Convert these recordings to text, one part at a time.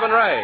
Bob and Ray.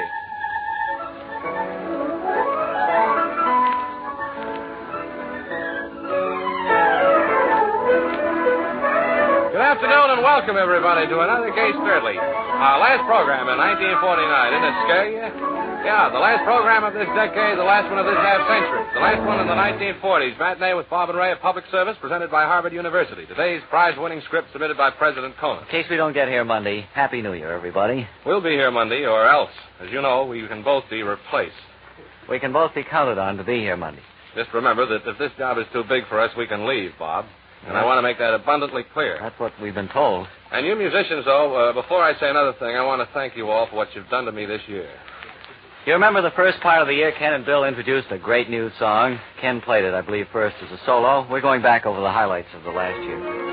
Good afternoon and welcome, everybody, to another Gay Sturdley. Our last program in 1949. Didn't it scare you? Yeah, the last program of this decade, the last one of this half-century. The last one in the 1940s. Matinee with Bob and Ray, a public service presented by Harvard University. Today's prize-winning script submitted by President Conan. In case we don't get here Monday, Happy New Year, everybody. We'll be here Monday, or else. As you know, we can both be replaced. We can both be counted on to be here Monday. Just remember that if this job is too big for us, we can leave, Bob. And I want to make that abundantly clear. That's what we've been told. And you musicians, though, before I say another thing, I want to thank you all for what you've done to me this year. You remember the first part of the year, Ken and Bill introduced a great new song. Ken played it, I believe, first as a solo. We're going back over the highlights of the last year.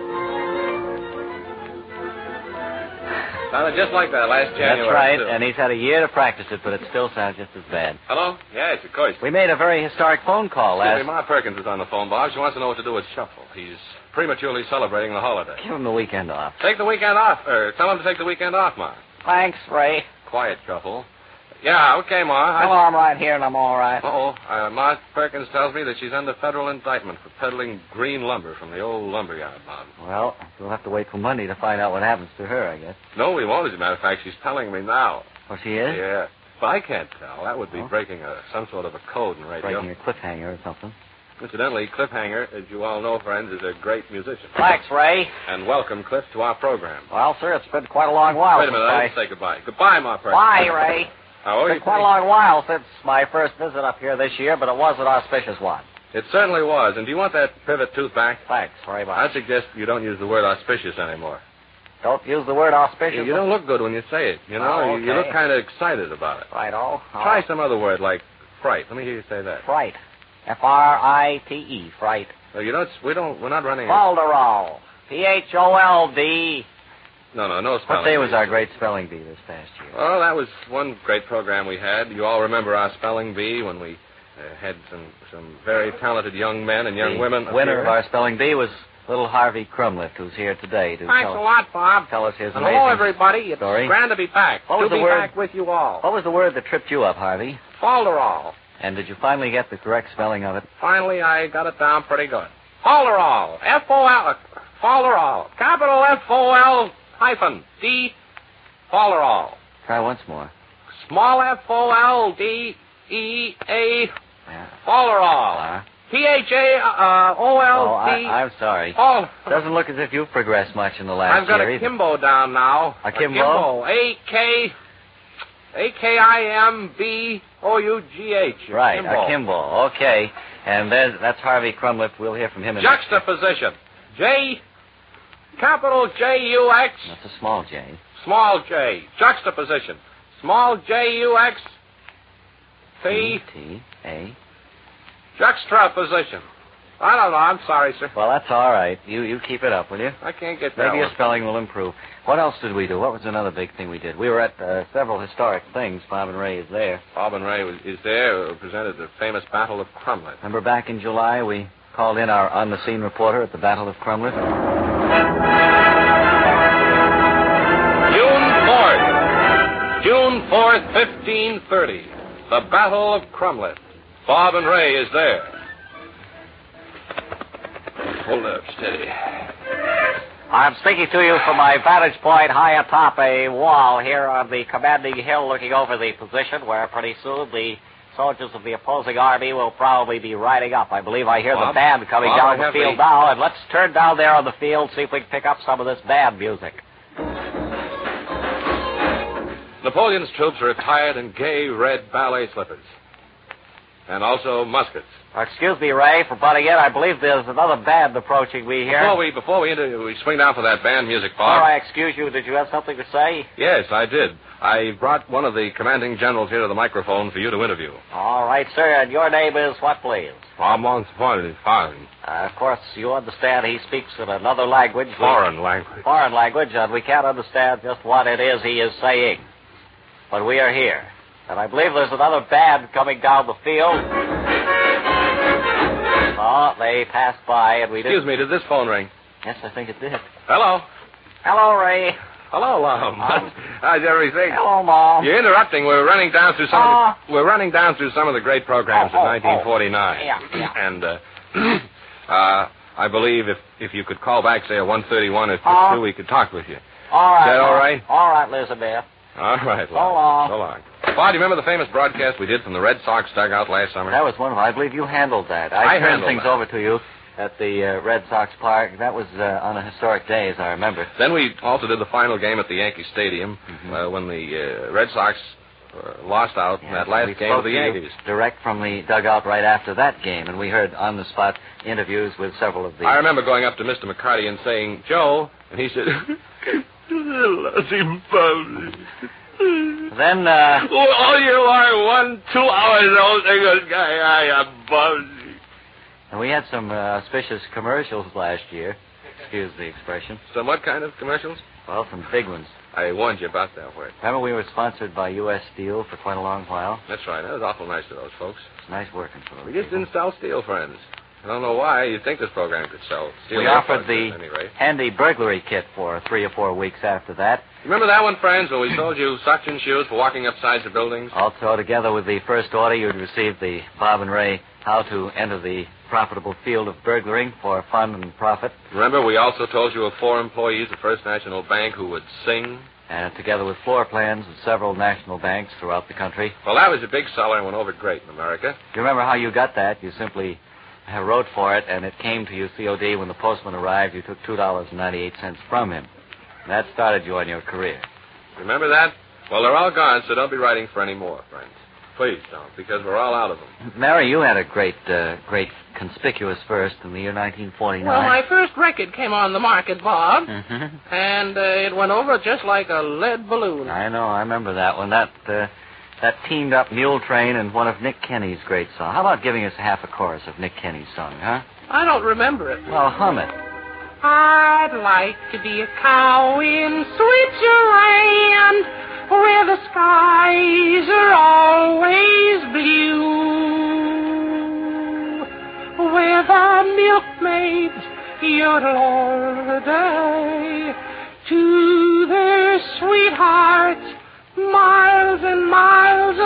Sounded just like that last January. That's right, too. and he's had a year to practice it, but it still sounds just as bad. Hello? Yes, of course. We made a very historic phone call last... Excuse me, Ma Perkins is on the phone, Bob. She wants to know what to do with Shuffle. He's prematurely celebrating the holiday. Give him the weekend off. Take the weekend off. Tell him to take the weekend off, Ma. Thanks, Ray. Quiet, Shuffle. Yeah, okay, Ma. Well, I'm right here, and I'm all right. Ma Perkins tells me that she's under federal indictment for peddling green lumber from the old lumberyard, Bob. Well, we'll have to wait till Monday to find out what happens to her, I guess. No, we won't, as a matter of fact. She's telling me now. Oh, she is? Yeah. But I can't tell. That would be breaking some sort of a code in radio. Breaking a cliffhanger or something. Incidentally, Cliffhanger, as you all know, friends, is a great musician. Thanks, Ray. And welcome, Cliff, to our program. Well, sir, it's been quite a long while Wait a minute, I didn't say goodbye. Goodbye, Ma Perkins. Bye, Ray. Oh, it's been quite a long while since my first visit up here this year, but it was an auspicious one. It certainly was. And do you want that pivot tooth back? Thanks very much. I suggest you don't use the word auspicious anymore. Don't use the word auspicious? You don't look good when you say it. You know, okay. You look kind of excited about it. Right-o. Try some other word like fright. Let me hear you say that. Fright. F-R-I-T-E, fright. No, we're not running... Folderol. P-H-O-L-D. No spelling. What day was our great spelling bee this past year? Well, that was one great program we had. You all remember our spelling bee when we had some very talented young men and young women. The winner of our spelling bee was little Harvey Crumlift, who's here today to Thanks a lot, Bob. Tell us his and amazing hello, everybody. It's story. Grand to be back. What was the word? Back with you all. What was the word that tripped you up, Harvey? Folderol. And did you finally get the correct spelling of it? Finally, I got it down pretty good. Folderol. F-O-L. Folderol. Capital F-O-L hyphen D. Folderol. Try once more. Small F-O-L-D-E-A. Yeah. Folderol. P-H-A-O-L-D. I'm sorry. Doesn't look as if you've progressed much in the last year. I've got a Kimbo down now. A Kimbo? A-K-I-M-B-O-U-G-H. Right, Kimbo. a Kimbo. Okay. And that's Harvey Crumlift. We'll hear from him in Juxtaposition. J, capital J-U-X. That's a small J. Small J. Juxtaposition. Small J-U-X. T-A. Juxtaposition. I don't know. I'm sorry, sir. Well, that's all right. You keep it up, will you? I can't get that Maybe your one. spelling will improve. What else did we do? What was another big thing we did? We were at several historic things. Bob and Ray is there. Bob and Ray is there, presented the famous Battle of Crumlin. Remember back in July we called in our on-the-scene reporter at the Battle of Crumlin? June 4th, 1530. The Battle of Crumlin. Bob and Ray is there. Hold up, steady. I'm speaking to you from my vantage point high atop a wall here on the commanding hill looking over the position where pretty soon the soldiers of the opposing army will probably be riding up. I believe I hear the band coming down the field now, and let's turn down there on the field, see if we can pick up some of this band music. Napoleon's troops are attired in gay red ballet slippers. And also muskets. Excuse me, Ray, for butting in. I believe there's another band approaching me here. Before we swing down for that band music, Bob. Before I excuse you, did you have something to say? Yes, I did. I brought one of the commanding generals here to the microphone for you to interview. All right, sir. And your name is what, please? Of course, you understand he speaks in another language. Foreign language, and we can't understand just what it is he is saying. But we are here. And I believe there's another band coming down the field. Oh, they passed by, and we did... Excuse me, did this phone ring? Yes, I think it did. Hello? Hello, Ray. Hello, Lum. How's everything? Hello, Mom. You're interrupting. We're running down through some of the great programs of 1949. Yeah. And I believe if you could call back, say, at 1:31 or 2, we could talk with you. All right. Is that all right? All right, Elizabeth. All right, Lum. So long. So long. Bob, do you remember the famous broadcast we did from the Red Sox dugout last summer? That was wonderful. I believe you handled that. I turned handled things that. over to you at the Red Sox Park. That was on a historic day, as I remember. Then we also did the final game at the Yankee Stadium when the Red Sox lost out in that last game of the Yankees. Direct from the dugout right after that game, and we heard on-the-spot interviews with several of the... I remember going up to Mr. McCarty and saying, Joe, and he said, Then, oh, you are 1 2 hours old, good guy. I am buzzed. and we had some auspicious commercials last year. Excuse the expression. Some what kind of commercials? Well, some big ones. I warned you about that word. Remember we were sponsored by U.S. Steel for quite a long while? That's right. That was awful nice of those folks. It's nice working for them. We just didn't sell steel, friends. I don't know why. You'd think this program could sell steel. We offered at the any rate. handy burglary kit for 3 or 4 weeks after that. Remember that one, friends, when we sold you suction shoes for walking up sides of buildings? Also, together with the first order, you'd receive the Bob and Ray How to Enter the Profitable Field of Burglaring for Fun and Profit. Remember, we also told you of 4 employees of First National Bank who would sing? And together with floor plans of several national banks throughout the country. Well, that was a big seller and went over great in America. You remember how you got that? You simply wrote for it, and it came to you COD. When the postman arrived, you took $2.98 from him. And that started you on your career. Remember that? Well, they're all gone, so don't be writing for any more, friends. Please don't, because we're all out of them. Mary, you had a great conspicuous first in the year 1949. Well, my first record came on the market, Bob, Mm-hmm. and it went over just like a lead balloon. I know, I remember that one. That teamed up Mule Train and one of Nick Kenny's great songs. How about giving us half a chorus of Nick Kenny's song, huh? I don't remember it. Well, hum it. I'd like to be a cow in Switzerland, where the skies are always blue, where the milkmaids yodel all day to their sweethearts miles and miles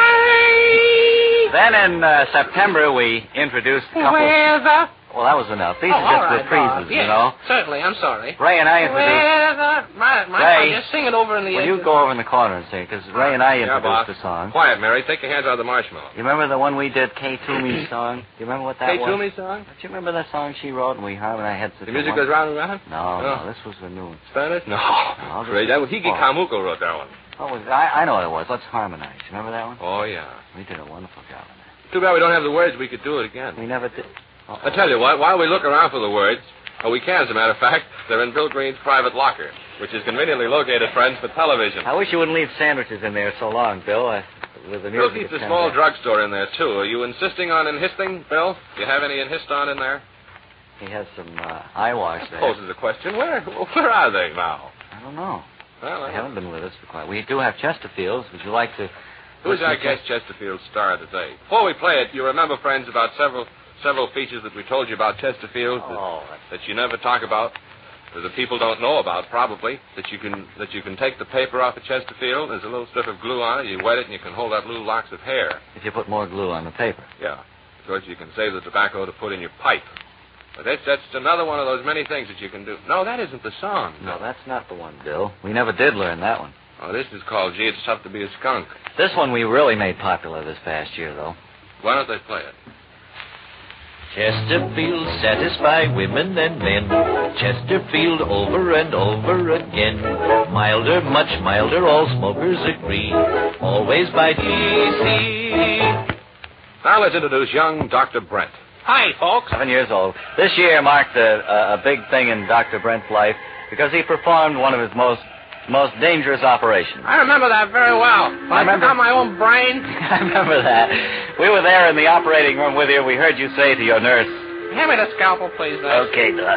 away. Then in September, we introduced a couple Where the... Well, that was enough. These all are just right, reprises, Bob. Yes, you know. certainly. I'm sorry. Ray and I introduced... Where the... Ray, just sing it over in the... Will you go over in the corner and sing? Because Ray and I Yeah, boss. introduced the song. Quiet, Mary. Take your hands out of the marshmallow. You remember the one we did, Kay Toomey's song? Do you remember what that Hey, was? Toomey song? Don't you remember that song she wrote and we harmonized? The music goes round and round? No, this was the new one. Spanish? No. No, Great. That was Hiki Oh. Kamuko wrote that one. Oh, I know what it was. Let's harmonize. Remember that one? Oh, yeah. We did a wonderful job on that. Too bad we don't have the words. We could do it again. We never did. I tell you what, while we look around for the words, we can, as a matter of fact, they're in Bill Green's private locker, which is conveniently located, friends, for television. I wish you wouldn't leave sandwiches in there so long, Bill. With the Bill music keeps a that small comes out. drugstore in there, too. Are you insisting on enhisting, Bill? Do you have any enhiston in there? He has some eye wash there. Poses a question. Where are they now? I don't know. Well, They haven't been with us for quite... We do have Chesterfields. Would you like to... Who's listen our to guest Chesterfield star today? Before we play it, you remember, friends, about several features that we told you about Chesterfield that you never talk about, that the people don't know about, probably, that you can take the paper off of Chesterfield. There's a little strip of glue on it. You wet it, and you can hold out little locks of hair. If you put more glue on the paper. Yeah. Of course, you can save the tobacco to put in your pipe. But that's another one of those many things that you can do. No, that isn't the song. No, that's not the one, Bill. We never did learn that one. Oh, this is called Gee, It's Tough to Be a Skunk. This one we really made popular this past year, though. Why don't they play it? Chesterfield satisfy women and men. Chesterfield over and over again. Milder, much milder, all smokers agree. Always by GC. Now let's introduce young Dr. Brent. Hi, folks. 7 years old. This year marked a big thing in Dr. Brent's life because he performed one of his most dangerous operations. I remember that very well. I remember- I got my own brain. I remember that. We were there in the operating room with you. We heard you say to your nurse, Hand me the scalpel, please, nurse. "Okay, Doc."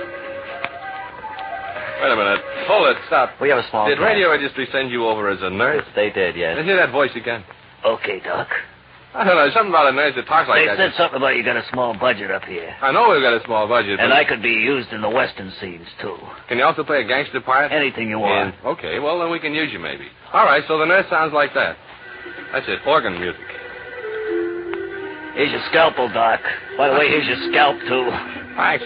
Wait a minute. Hold it. Stop. We have a small... Did class. radio industry send you over as a nurse? They did, yes. Let's hear that voice again. Okay, Doc. I don't know, something about a nurse that talks like They that. said something about you got a small budget up here. I know we've got a small budget. And but- I could be used in the western scenes, too. Can you also play a gangster part? Anything you want. Okay, well, then we can use you maybe. All right, so the nurse sounds like that. That's it, organ music. Here's your scalpel, Doc. By the way, here's your scalp, too. Thanks.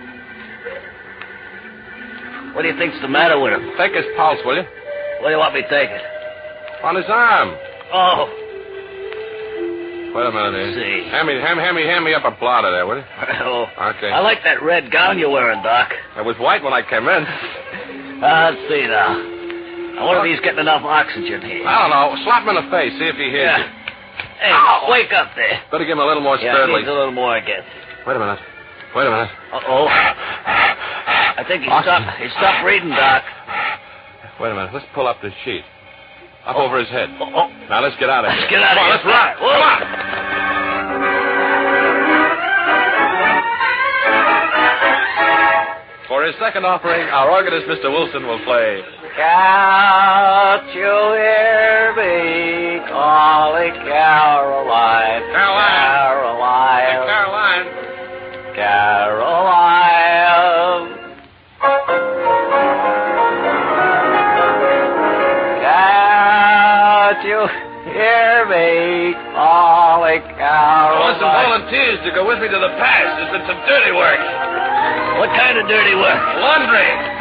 What do you think's the matter with him? Take his pulse, will you? What do you want me to take it? On his arm. Oh. Wait a minute, Let's see. Hand me up a blotter there, will you? Oh. Okay. I like that red gown you're wearing, Doc. It was white when I came in. Let's see now. I wonder if he's getting enough oxygen here. I don't know. Slap him in the face, see if he hears you. Hey, wake up there. Better give him a little more Yeah, sturdily. needs a little more again. Wait a minute. Uh-oh. I think he stopped breathing, Doc. Wait a minute. Let's pull up this sheet. Up over his head. Oh. Now, let's get out of here. Let's get out of Come on, here. let's rock. Whoa. Come on. For his second offering, our organist, Mr. Wilson, will play... Can't you hear me calling Caroline? Caroline. Caroline. Caroline. Can't you hear me calling I want some Caroline? volunteers to go with me to the pass. There's been some dirty work. What kind of dirty work? Laundry.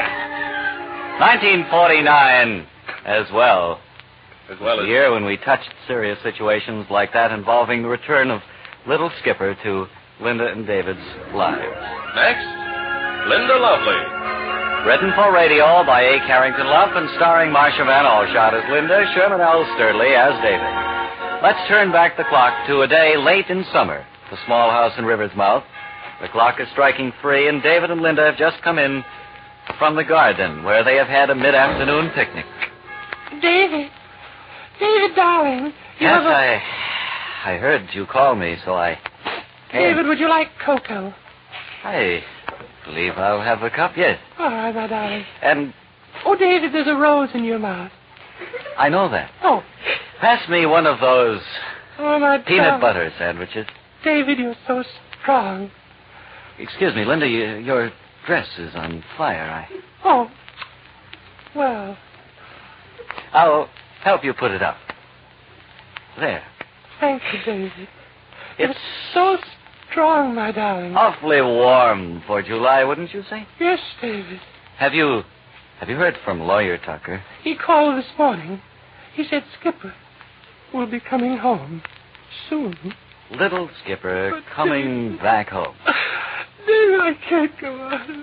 1949 as well. As well The as... year when we touched serious situations like that involving the return of Little Skipper to Linda and David's lives. Next, Linda Lovely. Written for radio by A. Carrington Luff and starring Marcia Van Alshot as Linda, Sherman L. Sturley as David. Let's turn back the clock to a day late in summer, the small house in River's Mouth. The clock is striking 3, and David and Linda have just come in from the garden, where they have had a mid-afternoon picnic. David, darling. Yes, I heard you call me, so I came. David, would you like cocoa? I believe I'll have a cup, yes. All right, my darling. And Oh, David, there's a rose in your mouth. I know that. Oh, Pass me one of those my peanut darling. butter sandwiches. David, you're so strong. Excuse me, Linda, your dress is on fire. Oh, well, I'll help you put it up. There. thank you, David. It's So strong, my darling. awfully warm for July, wouldn't you say? Yes, David. Have you heard from Lawyer Tucker? He called this morning. He said Skipper will be coming home soon. Little Skipper But, coming back home. David, I can't go on.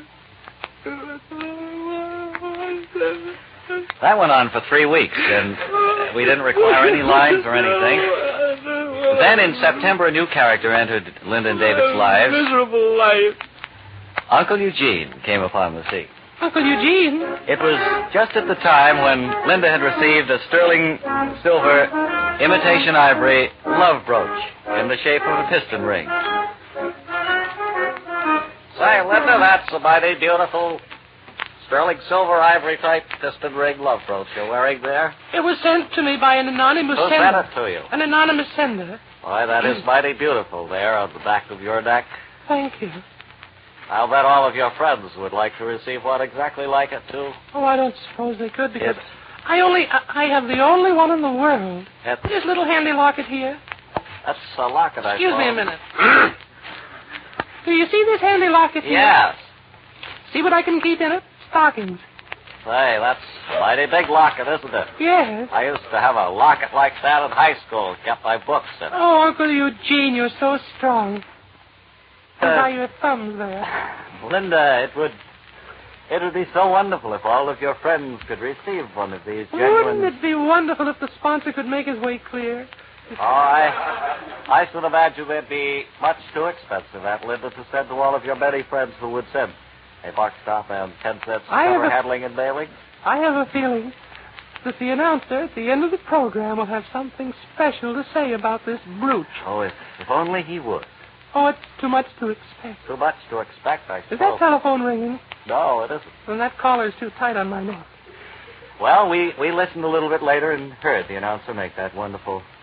That went on for 3 weeks, and we didn't require any lines or anything. Then in September, a new character entered Linda and David's lives. Miserable life. Uncle Eugene came upon the scene. Uncle Eugene. It was just at the time when Linda had received a sterling silver imitation ivory love brooch in the shape of a piston ring. Say, Linda, that's a mighty beautiful sterling silver ivory type piston ring love brooch you're wearing there. It was sent to me by an anonymous Who sender. sent it to you? An anonymous sender. Why, that is mighty beautiful there on the back of your neck. Thank you. I'll bet all of your friends would like to receive one exactly like it, too. Oh, I don't suppose they could because It's- I have the only one in the world. It's- This little handy locket here. That's a locket, I Excuse me a suppose. minute. Do you see this handy locket here? Yes. See what I can keep in it? Stockings. Say, that's a mighty big locket, isn't it? Yes. I used to have a locket like that in high school. Kept my books in it. Oh, Uncle Eugene, you're so strong. By your thumbs there. Linda, it would be so wonderful if all of your friends could receive one of these genuine... Wouldn't it be wonderful if the sponsor could make his way clear? Oh, I should imagine they'd be much too expensive, Aunt Linda, to send to all of your many friends who would send a buck stop and 10 cents to I have cover a- handling and mailing. I have a feeling that the announcer at the end of the program will have something special to say about this brooch. Oh, if only he would. Oh, it's too much to expect. Too much to expect, I Is suppose. that telephone ringing? No, it isn't. Then that collar's too tight on my neck. Well, we listened a little bit later and heard the announcer make that wonderful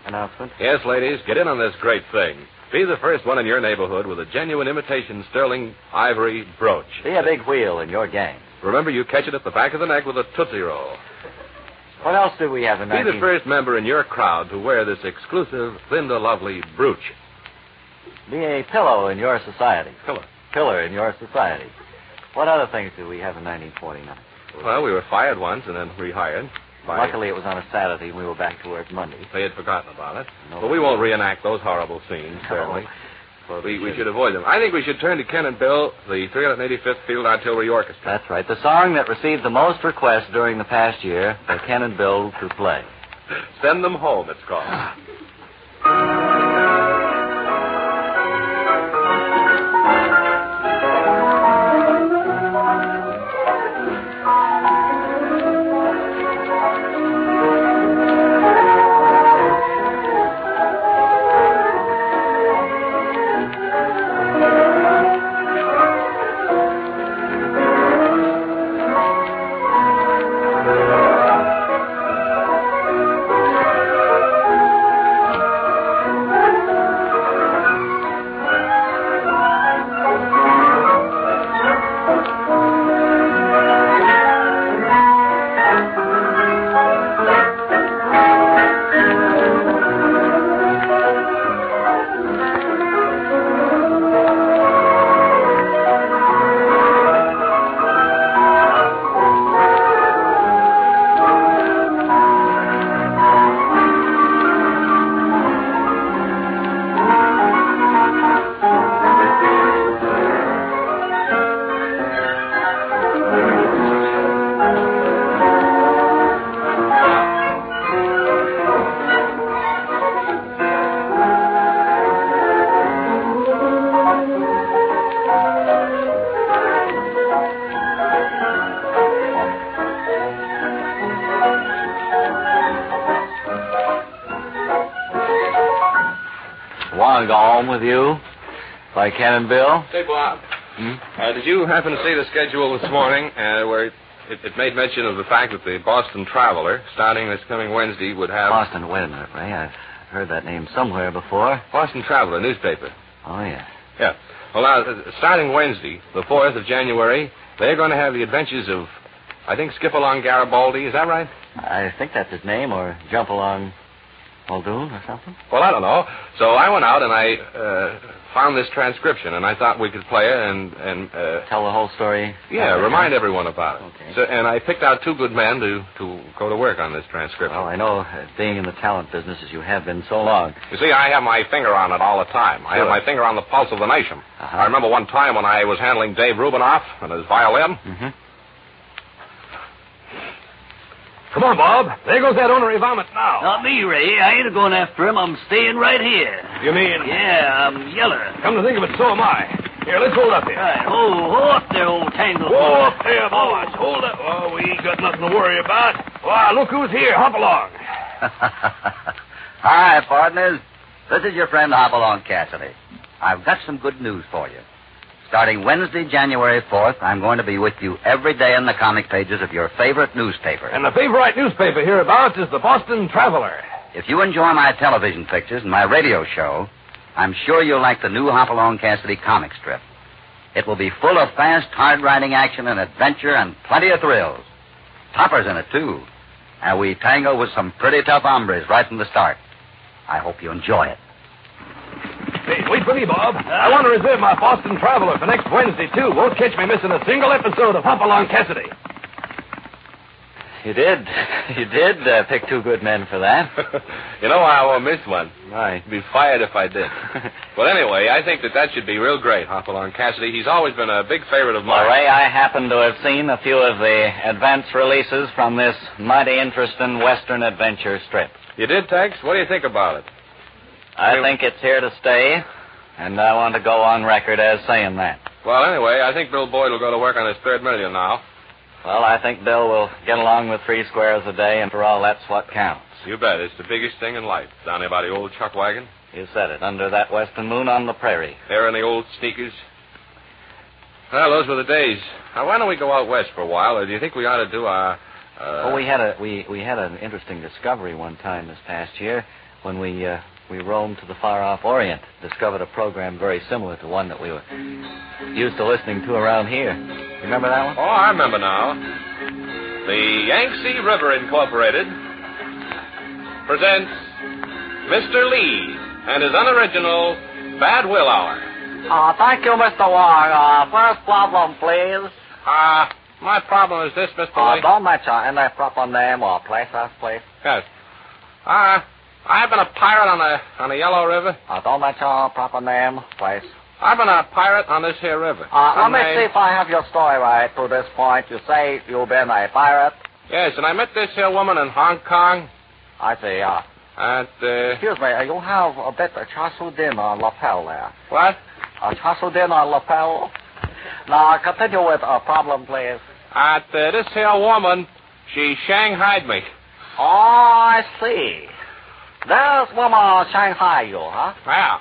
announcement? Yes, ladies, get in on this great thing. Be the first one in your neighborhood with a genuine imitation sterling ivory brooch. Be a big wheel in your gang. Remember, you catch it at the back of the neck with a Tootsie Roll. What else do we have in Be the first member in your crowd to wear this exclusive Linda Lovely brooch. Be a pillow in your society. Pillar in your society. What other things do we have in 1949? Well, we were fired once and then rehired. Luckily, it was on a Saturday, and we were back to work Monday. They had forgotten about it. No, but we won't reenact those horrible scenes, certainly. Well, we should avoid them. I think we should turn to Ken and Bill, the 385th Field Artillery Orchestra. That's right. The song that received the most requests during the past year for Ken and Bill to play. Send Them Home, it's called. Want to go home with you? By Ken and Bill? Say, Bob, did you happen to see the schedule this morning where it made mention of the fact that the Boston Traveler, starting this coming Wednesday, would have... Boston, wait a minute, Ray. I've heard that name somewhere before. Boston Traveler, newspaper. Oh, yeah. Yeah. Well, now, starting Wednesday, the 4th of January, they're going to have the adventures of, I think, Skip Along Garibaldi. Is that right? I think that's his name, or Jump Along Muldoon or something. Well, I don't know. So I went out and I found this transcription, and I thought we could play it and tell the whole story. Yeah, remind everyone about it. Okay. So, and I picked out two good men to go to work on this transcription. Well, I know, being in the talent business as you have been so long. You see, I have my finger on it all the time. I have my finger on the pulse of the nation. Uh-huh. I remember one time when I was handling Dave Rubinoff and his violin. Mm-hmm. Come on, Bob. There goes that ornery vomit now. Not me, Ray. I ain't going after him. I'm staying right here. You mean? Yeah, I'm yeller. Come to think of it, so am I. Here, let's hold up here. Right. Hold up there, old tangle. Whoa, up there, boys. Hold up. Oh, we ain't got nothing to worry about. Wow, look who's here. Hop along. Hi, partners. This is your friend Hopalong Cassidy. I've got some good news for you. Starting Wednesday, January 4th, I'm going to be with you every day in the comic pages of your favorite newspaper. And the favorite newspaper hereabouts is the Boston Traveler. If you enjoy my television pictures and my radio show, I'm sure you'll like the new Hopalong Cassidy comic strip. It will be full of fast, hard-riding action and adventure and plenty of thrills. Topper's in it, too. And we tango with some pretty tough hombres right from the start. I hope you enjoy it. Hey, wait for me, Bob. I want to reserve my Boston Traveler for next Wednesday, too. Won't catch me missing a single episode of Hopalong Cassidy. You did. You did pick two good men for that. You know, I won't miss one. Right. I'd be fired if I did. Well, anyway, I think that should be real great, Hopalong Cassidy. He's always been a big favorite of mine. Well, Ray, I happen to have seen a few of the advance releases from this mighty interesting Western adventure strip. You did, Tex? What do you think about it? I think it's here to stay, and I want to go on record as saying that. Well, anyway, I think Bill Boyd will go to work on his third million now. Well, I think Bill will get along with 3 squares a day, and for all, that's what counts. You bet. It's the biggest thing in life. Down there by the old chuck wagon. You said it. Under that western moon on the prairie. There in the old sneakers. Well, those were the days. Now, why don't we go out west for a while, or do you think we ought to do our... Well, we had an interesting discovery one time this past year. when we roamed to the far-off Orient, discovered a program very similar to one that we were used to listening to around here. Remember that one? Oh, I remember now. The Yangtze River Incorporated presents Mr. Lee and his unoriginal Bad Will Hour. Thank you, Mr. Wong. First problem, please. My problem is this, Mr. Lee. Don't mention any proper name or place, please. Yes. I've been a pirate on the Yellow River. Don't mention proper name, place. I've been a pirate on this here river. Let me see if I have your story right to this point. You say you've been a pirate? Yes, and I met this here woman in Hong Kong. I see, Excuse me, you have a bit of char siu din on lapel there. What? Char siu din on lapel. Now, continue with a problem, please. This here woman, she shanghaied me. Oh, I see. This woman Shanghai you, huh? Yeah.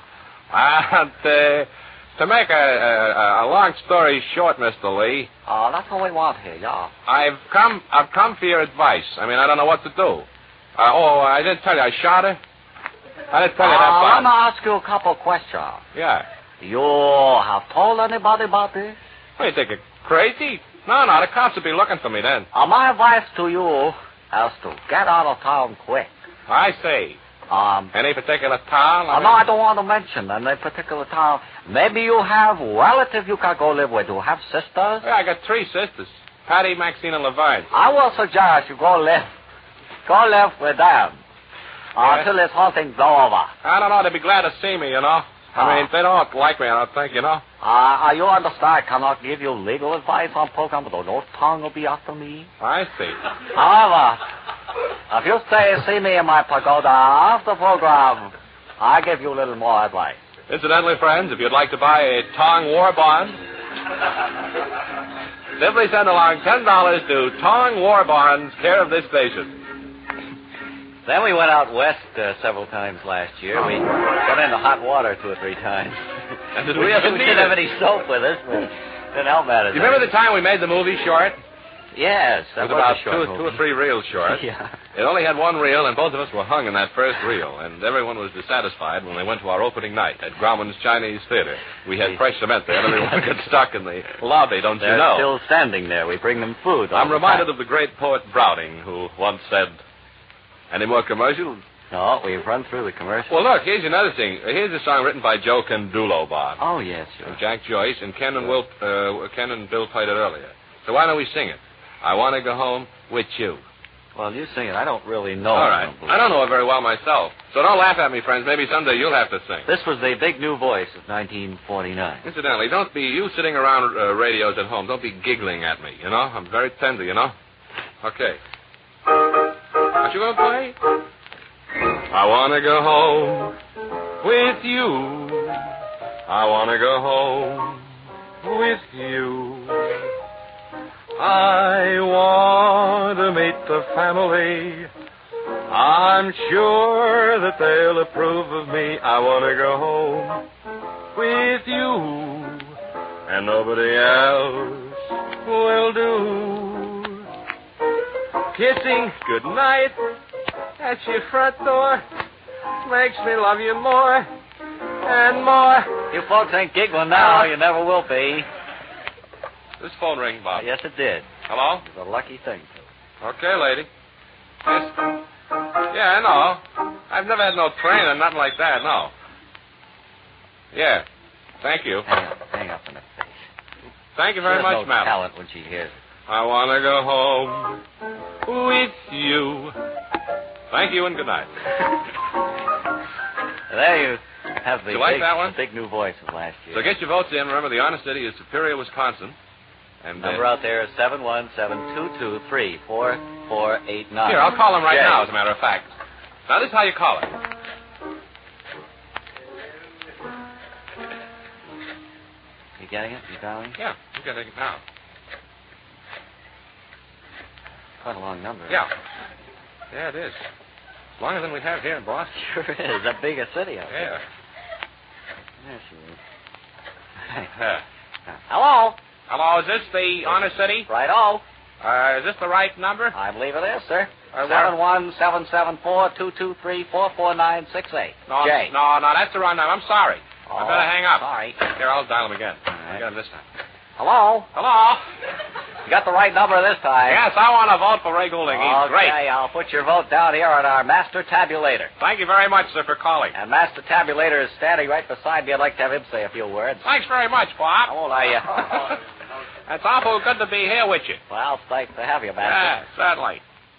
To make a long story short, Mr. Lee. That's what we want here, yeah. I've come for your advice. I mean, I don't know what to do. I didn't tell you I shot her. I didn't tell you that part. Let me ask you a couple questions. Yeah. You have told anybody about this? What, you think you're crazy? No, the cops will be looking for me then. My advice to you is to get out of town quick. I see. Any particular town? No, I don't want to mention any particular town. Maybe you have relatives you can go live with. You have sisters? Yeah, I got 3 sisters. Patty, Maxine, and Laverne. I will suggest you go live with them until this whole thing's over. I don't know. They'd be glad to see me, you know. I mean, they don't like me, I don't think, you know. You understand I cannot give you legal advice on program, but no tongue will be after me. I see. However, if you stay and see me in my pagoda after program, I give you a little more advice. Incidentally, friends, if you'd like to buy a Tong War Bond, simply send along $10 to Tong War Bonds, care of this station. Then we went out west several times last year. We got into hot water 2 or 3 times. And we didn't have any soap with us, but didn't help matters. You remember the time we made the movie short? Yes. It was about 2 or 3 reels short. Yeah. It only had 1 reel, and both of us were hung in that first reel. And everyone was dissatisfied when they went to our opening night at Grauman's Chinese Theater. We had fresh cement there, and everyone got stuck in the lobby, don't you know? They're still standing there. We bring them food. I'm reminded of the great poet Browning, who once said, "Any more commercials?" No, we've run through the commercials. Well, look, here's another thing. Here's a song written by Joe Candulo, Bob. Oh, yes, sure. And Jack Joyce, and Ken and Bill played it earlier. So why don't we sing it? I want to go home with you. Well, you sing it. I don't really know. All right. I don't know it very well myself. So don't laugh at me, friends. Maybe someday you'll have to sing. This was the big new voice of 1949. Incidentally, don't be you sitting around radios at home. Don't be giggling at me, you know? I'm very tender, you know? Okay. What you going to play? I want to go home with you. I want to go home with you. I want to meet the family. I'm sure that they'll approve of me. I want to go home with you, and nobody else will do. Kissing goodnight at your front door makes me love you more and more. You folks ain't giggling now. You never will be. This phone ring, Bob. Yes, it did. Hello? It was a lucky thing. Okay, lady. Yes. Yeah, I know. I've never had no train or nothing like that, no. Yeah. Thank you. Hang up in the face. Thank you very much, no madam. talent when she hears it. I want to go home with you. Thank you and good night. There you have the, you like that one? The big new voice of last year. So get your votes in. Remember, the honest city is Superior, Wisconsin. And number out there is 717-223-4489. Here, I'll call them right now, as a matter of fact. Now, this is how you call it. You getting it? You dialing? Yeah, I'm getting it now. Quite a long number. Yeah. Yeah, it is. It's longer than we have here in Boston. Sure is. That big a city out there. Yeah. There she is. Hello? Hello, is this the honest city? Right-o. Is this the right number? I believe it is, sir. Or 11774-223-44968. No, Jay. no, that's the wrong number. I'm sorry. I Oh, better hang up. Sorry. Here, I'll dial him again. right. I got him this time. Hello? Hello? You got the right number this time. Yes, I want to vote for Ray Goulding. He's Okay, great. I'll put your vote down here on our master tabulator. Thank you very much, sir, for calling. And Master Tabulator is standing right beside me. I'd like to have him say a few words. Thanks very much, Bob. How old are you? That's awful good to be here with you. Well, it's nice to have you, Yeah, Master. certainly.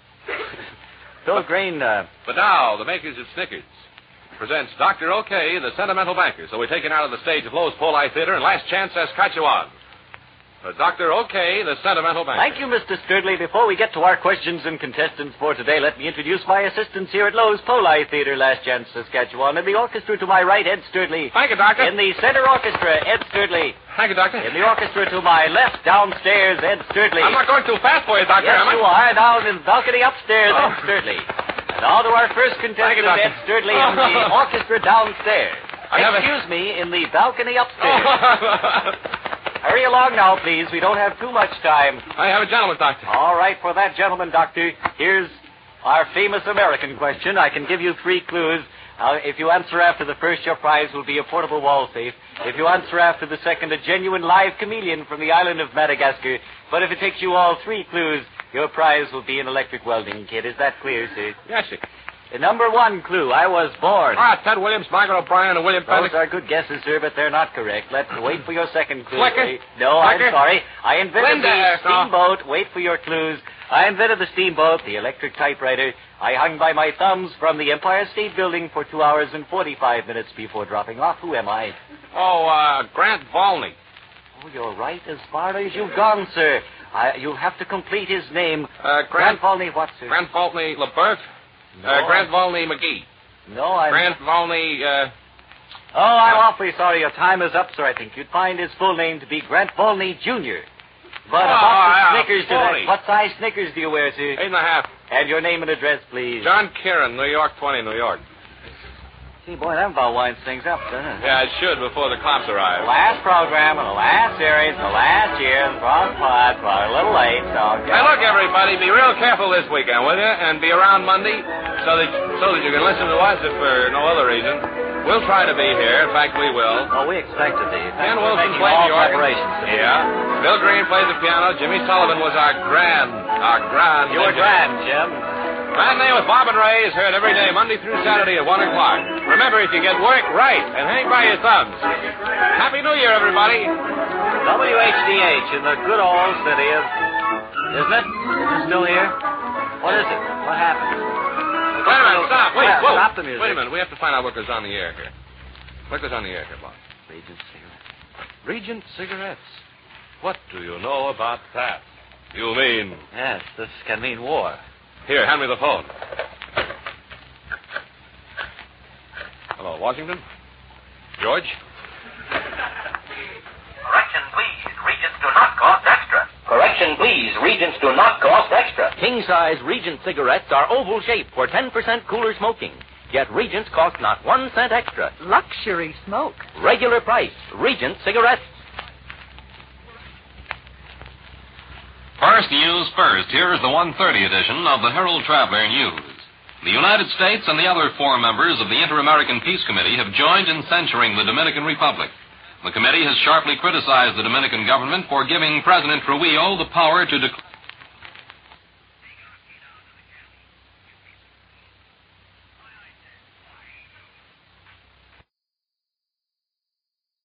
Bill Green, But now, the makers of Snickers presents Dr. OK, the Sentimental Banker. So we're taken out of the stage of Lowe's Poli Theater, and last chance Saskatchewan. Dr. OK, the Sentimental Banker. thank you, Mr. Sturdley. Before we get to our questions and contestants for today, let me introduce my assistants here at Lowe's Poli Theater, Last Chance, Saskatchewan. In the orchestra to my right, Ed Sturdley. Thank you, Doctor. In the center orchestra, Ed Sturdley. Thank you, Doctor. In the orchestra to my left, downstairs, Ed Sturdley. I'm not going too fast for you, Doctor, Yes, am I? you are. Down in the balcony upstairs, Oh. Ed Sturdley. And now to our first Thank you, contestant, Doctor. Ed Sturdley, in the orchestra downstairs. Excuse me, in the balcony upstairs. Hurry along now, please. We don't have too much time. I have a gentleman, Doctor. All right, for that gentleman, Doctor, here's our famous American question. I can give you 3 clues. If you answer after the first, your prize will be a portable wall safe. If you answer after the second, a genuine live chameleon from the island of Madagascar. But if it takes you all 3 clues, your prize will be an electric welding kit. Is that clear, sir? Yes, sir. The number 1 clue, I was born. Ted Williams, Margaret O'Brien, and William Those Pennick. are good guesses, sir, but they're not correct. Let's wait for your second clue. Flicker? No, Flicker? I'm sorry. I invented Linda, the no. steamboat. Wait for your clues. I invented the steamboat, the electric typewriter. I hung by my thumbs from the Empire State Building for 2 hours and 45 minutes before dropping off. Who am I? Grant Volney. Oh, you're right as far as you've gone, sir. You'll have to complete his name. Grant Volney what, sir? Grant Volney LeBert. No. Grant Volney McGee. No, I'm... Grant Volney, Oh, I'm awfully sorry. Your time is up, sir. I think you'd find his full name to be Grant Volney Jr. But a box of Snickers Volney. What size Snickers do you wear, sir? 8.5. And your name and address, please. John Kieran, New York 20, New York. Gee, boy, that about winds things up, doesn't it? Yeah, it should before the cops The arrive. last program of the last series, the last year, the Frog Pod, a little late, so... Hey, look, everybody, be real careful this weekend, will you? And be around Monday so that you can listen to us if for no other reason. We'll try to be here. In fact, we will. Oh, we expect to be. Ken We're Wilson making played all the organ. preparations to be. Yeah. Bill Green played the piano. Jimmy Sullivan was our grand. You were grand, Jim. Matinee with Bob and Ray is heard every day, Monday through Saturday at 1 o'clock. Remember, if you get work, write and hang by your thumbs. Happy New Year, everybody. WHDH in the good old city of... Isn't it? Is it still here? What is it? What happened? Wait a minute, stop. Wait, Yeah, whoa. stop the music. Wait a minute, we have to find out what goes on the air here. What goes on the air here, Bob? Regent cigarette. Regent cigarettes. What do you know about that? You mean... Yes, this can mean war. Here, hand me the phone. Hello, Washington? George? Correction, please. Regents do not cost extra. Correction, please. Regents do not cost extra. King-size Regent cigarettes are oval-shaped for 10% cooler smoking. Yet Regents cost not 1 cent extra. Luxury smoke. Regular price. Regent cigarettes. First news first. Here is the 1:30 edition of the Herald Traveler News. The United States and the other 4 members of the Inter-American Peace Committee have joined in censuring the Dominican Republic. The committee has sharply criticized the Dominican government for giving President Trujillo the power to declare